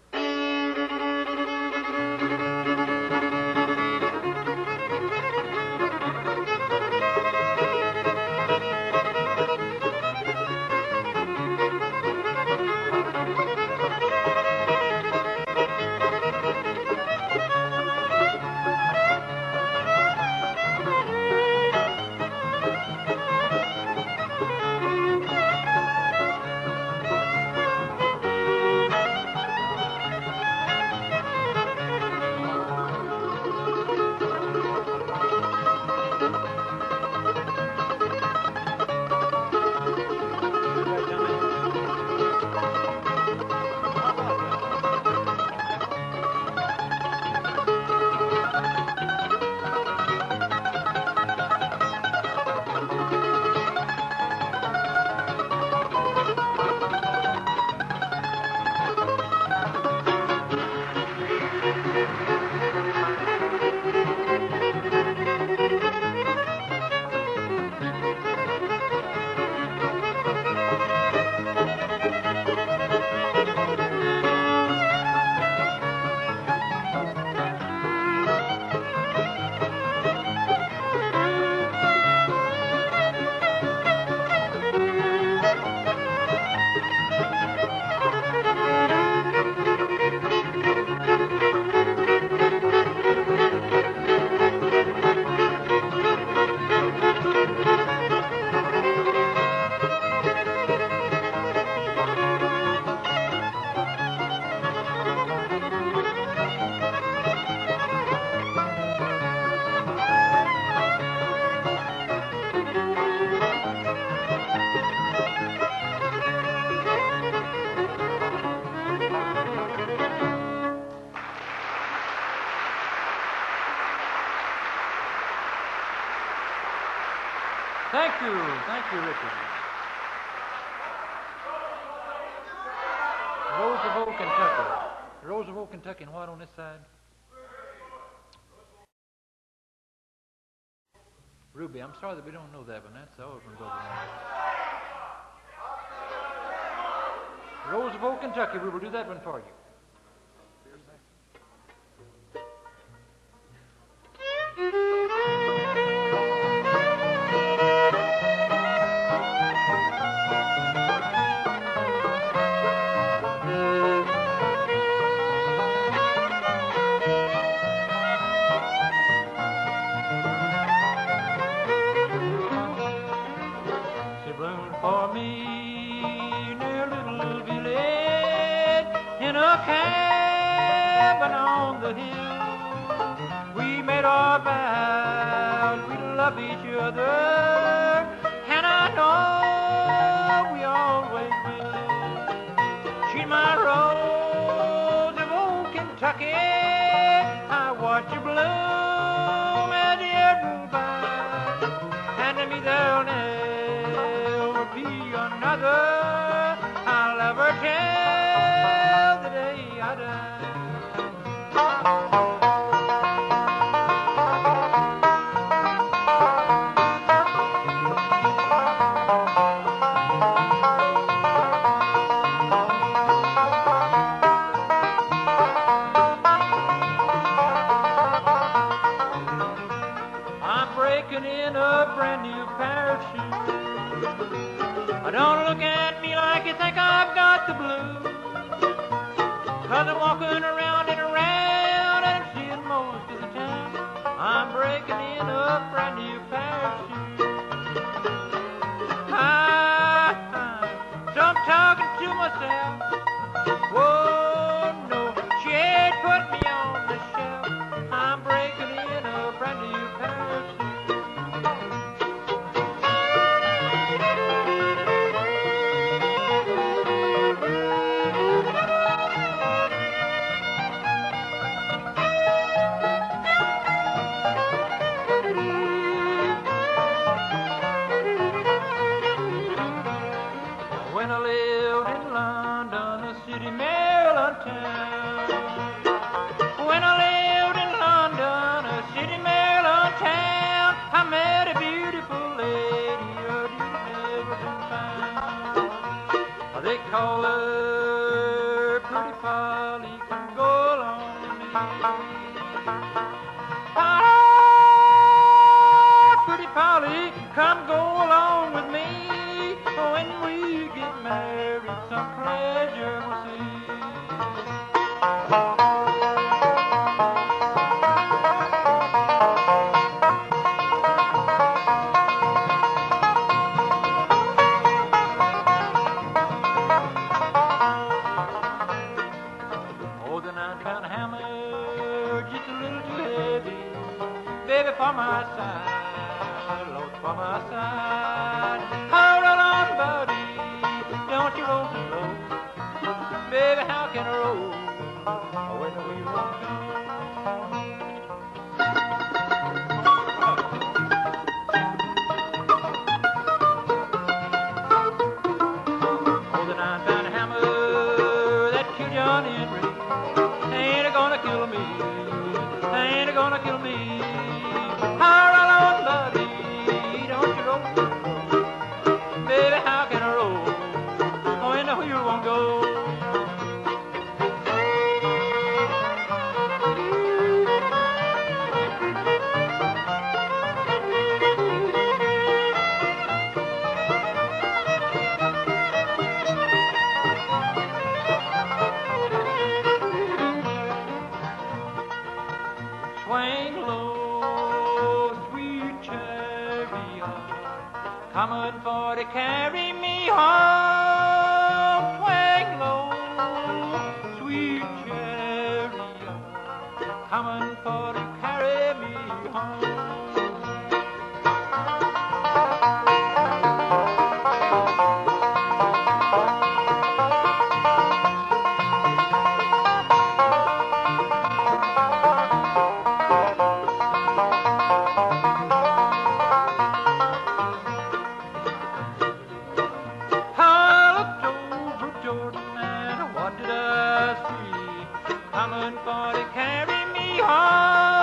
Thank you. Thank you, Richard. Rose of Oak, Kentucky. Rose of Oak, Kentucky, and what on this side? Ruby. I'm sorry that we don't know that one. That's the Osborne Brothers. Rose of Oak, Kentucky. We will do that one for you. love each other, and I know we always will. She's my rose of old Kentucky. I watch you bloom as the years move by, and to me there'll never be another. I'll ever tell the day I die. Breaking in a brand new pair of shoes. Don't look at me like you think I've got the blues, 'cause I'm walking around and around and I'm seeing most of the town. I'm breaking in a brand new pair of shoes. I, I, so I'm talking to myself. Whoa, no, she ain't put me on the shelf. I'm breaking in a brand new pair of shoes. When I lived in London, a city Maryland town. When I lived in London, a city Maryland town, I met a beautiful lady, a you've never been found. They call her Pretty Polly, come go along with me. Ah, Pretty Polly, come go along with me. When we get married, some pleasure we'll see. Oh, the nine-pound hammer, just a little too heavy, baby, for my side, Lord, for my side. Hold on, buddy, don't you roll too low. Baby, how can I roll when the wheel won't go? Oh, the nine-pound hammer that killed John Henry ain't a-gonna kill me, ain't a-gonna kill me. Hold on, buddy, don't you roll too low. Baby, how can I roll when the wheel won't go? Swing low, sweet chariot, coming for to carry me home. Swing low, sweet chariot, coming for to carry me home. I looked over Jordan and what did I see? Coming for to carry me home.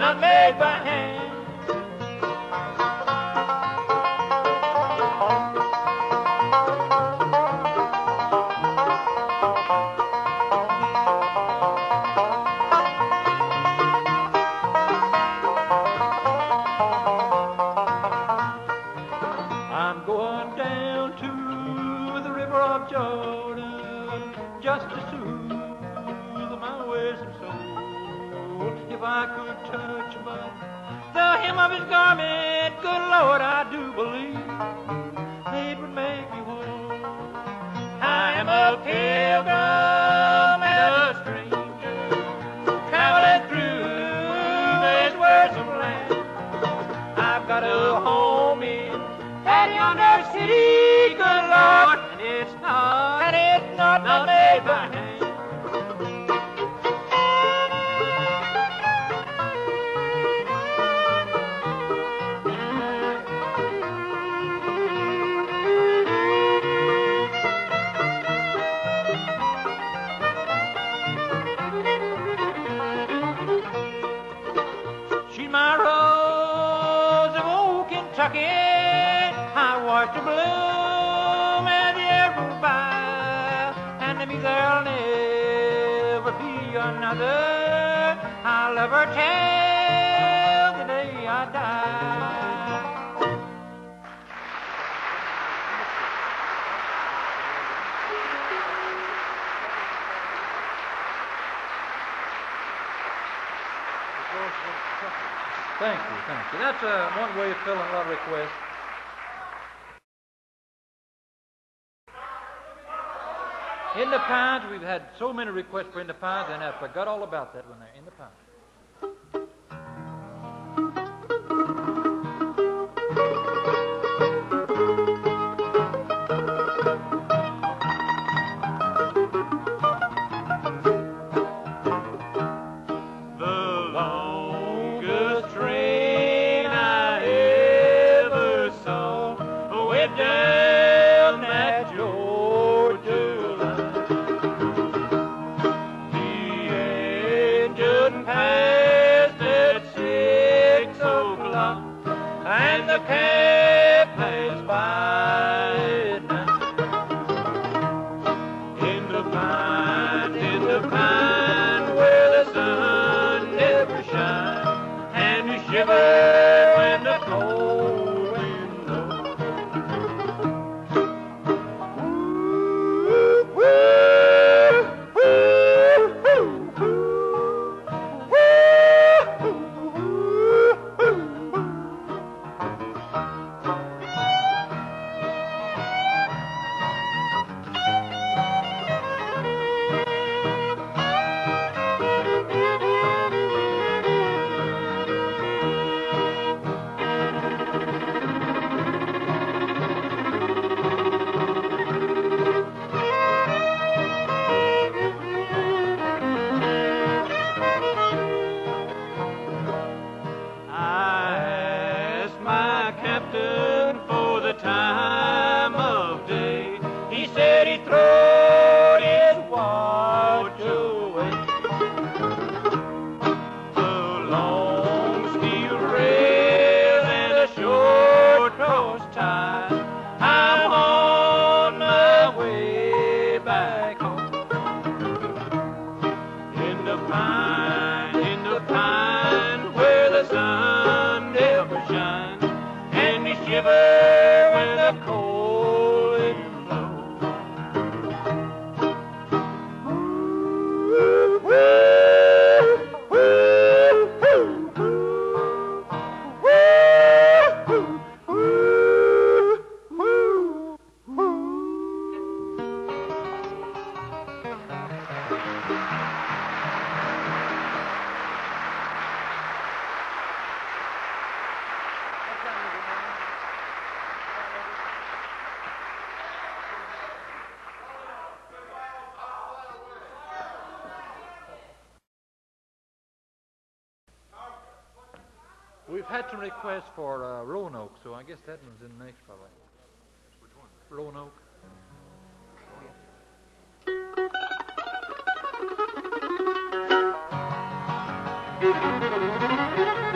not made by hand. I'm going down to the river of Jordan just to soothe my wearisome soul. If I could touch but the hem of his garment, good Lord, I do believe it would make me whole. I am a pilgrim and a stranger, traveling through this wearisome land. I've got a home in that yonder city, good Lord, and it's not, and it's not, not made by hand. She's my rose of old Kentucky. I watched her bloom as the years rolled by, and to me there'll never be another. I'll love her till the day I die. Thank you, thank you. That's uh, one way of filling a lot of requests. In the Pines, we've had so many requests for In the Pines, and I forgot all about that when they're In the Pines. We've had some requests for uh, Roanoke, so I guess that one's in next, probably. Which one? Roanoke. Roanoke.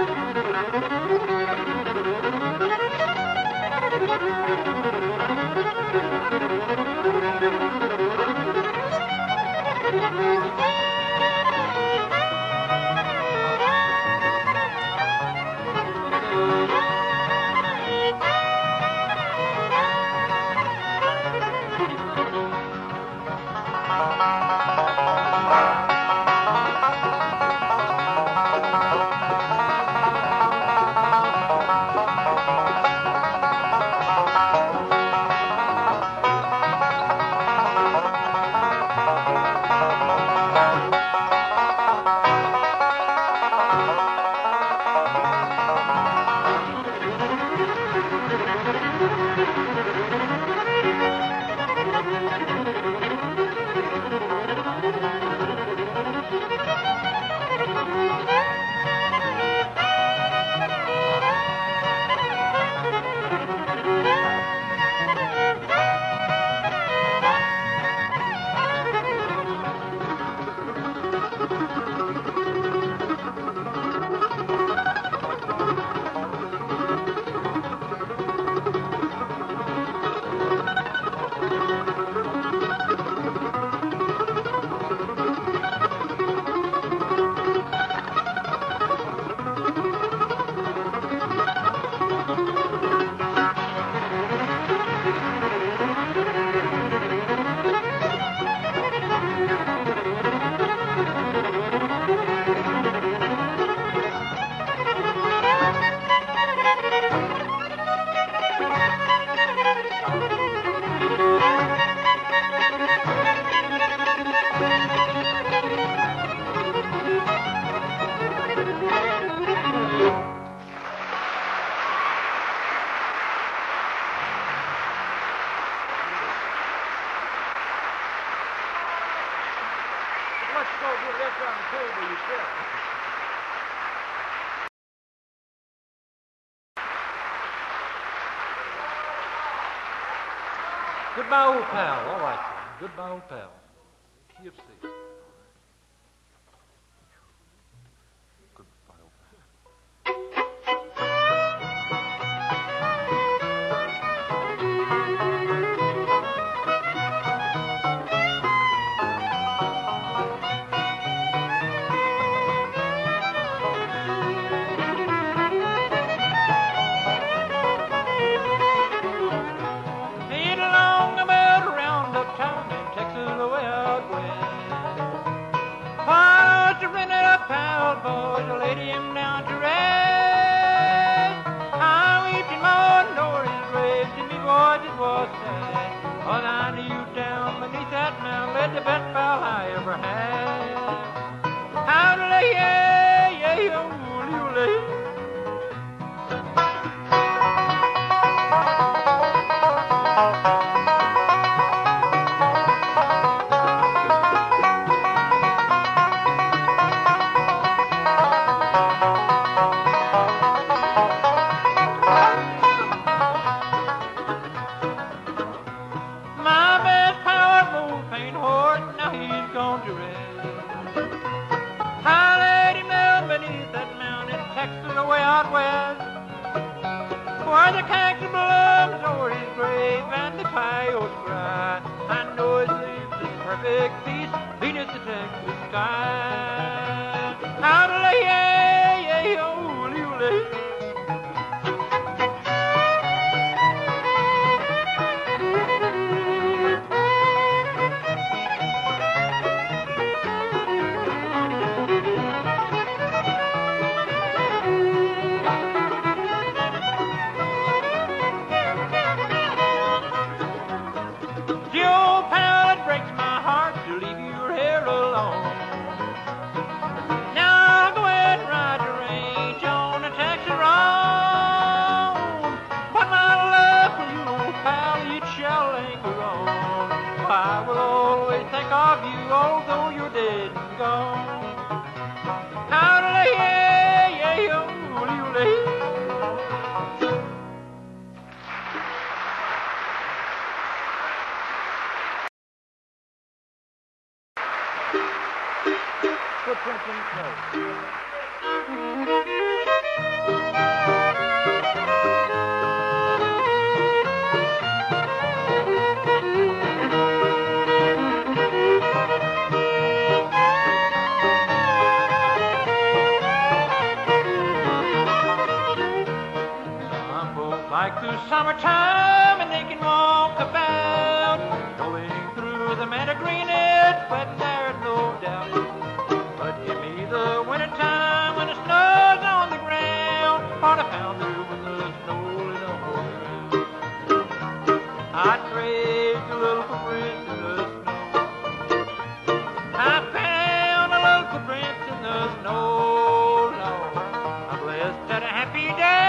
Goodbye, old pal. All right, son. Goodbye, old pal. Key of C. Goodbye, old pal. Ain't along about around uptown in Texas, the way out west. Why don't you rent a pal, boys, to lay him down to rest? I weeped him on Norris' grave, to me, boys, it was sad. But I knew you down beneath that mound, led the best pal I ever had. How to lay, yeah, yeah, yeah, you lay. My best pal, old paint horse, now he's gone to rest. I laid him down beneath that mountain, Texas, away out west, where the cactus blooms o'er his grave and the coyotes cry. I know he sleeps in perfect peace beneath the Texas sky. How to lay, yeah, yeah, oh, you lay. Joe pal, it breaks my heart to leave you here alone. Now I'll go ahead and ride the range on a Texas road. But my love for you, old pal, it shall linger on. I will always think of you, although you're dead and gone. How to lay, yeah, yeah, oh, you lay. Footprints in the snow. Some folks like the summertime and they can walk about, going through the meadow green, it's wet and there's no doubt. But give me the wintertime when the snow's on the ground, or the pounder when the snow is on the ground. I trade a little footprints in the snow. I found a little footprints in the snow, Lord. I'm blessed that a happy day.